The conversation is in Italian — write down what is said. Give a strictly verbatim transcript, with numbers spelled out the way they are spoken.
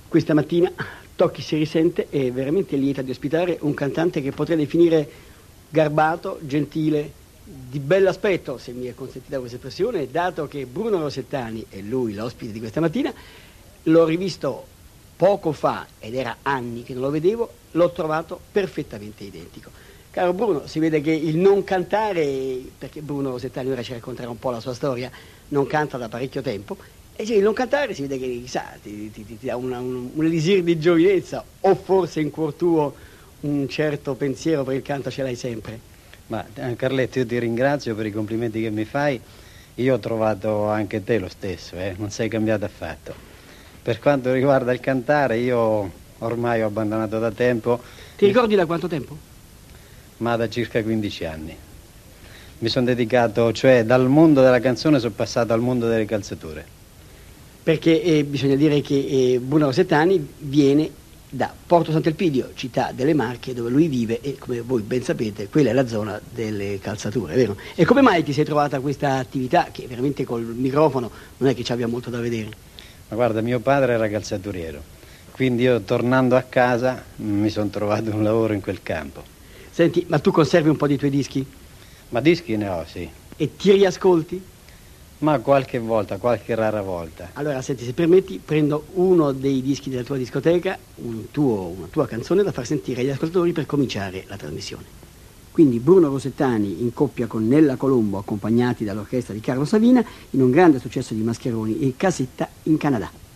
Questa mattina Tocchi si risente e è veramente lieta di ospitare un cantante che potrei definire garbato, gentile, di bell'aspetto, se mi è consentita questa espressione, dato che Bruno Rosettani è lui l'ospite di questa mattina. L'ho rivisto poco fa ed era anni che non lo vedevo, l'ho trovato perfettamente identico. Caro Bruno, si vede che il non cantare, perché Bruno Rosettani ora ci racconterà un po' la sua storia, non canta da parecchio tempo, e cioè, il non cantare si vede che chissà, ti, ti, ti dà una, un, un elisir di giovinezza, o forse in cuor tuo un certo pensiero per il canto ce l'hai sempre. Ma eh, Carletto, io ti ringrazio per i complimenti che mi fai. Io ho trovato anche te lo stesso, eh? Non sei cambiato affatto. Per quanto riguarda il cantare, io ormai ho abbandonato da tempo. Ti ricordi da quanto tempo? Ma da circa quindici anni. Mi sono dedicato, cioè dal mondo della canzone sono passato al mondo delle calzature. Perché eh, bisogna dire che eh, Bruno Rosettani viene da Porto Sant'Elpidio, città delle Marche, dove lui vive, e come voi ben sapete quella è la zona delle calzature, vero? E come mai ti sei trovata questa attività che veramente col microfono non è che ci abbia molto da vedere? Ma guarda, mio padre era calzaturiero, quindi io tornando a casa mi sono trovato un lavoro in quel campo. Senti, ma tu conservi un po' dei tuoi dischi? Ma dischi ne ho, sì. E ti riascolti? Ma qualche volta, qualche rara volta. Allora, senti, se permetti, prendo uno dei dischi della tua discoteca, un tuo, una tua canzone da far sentire agli ascoltatori per cominciare la trasmissione. Quindi Bruno Rosettani in coppia con Nella Colombo, accompagnati dall'orchestra di Carlo Savina, in un grande successo di Mascheroni e Casetta in Canada.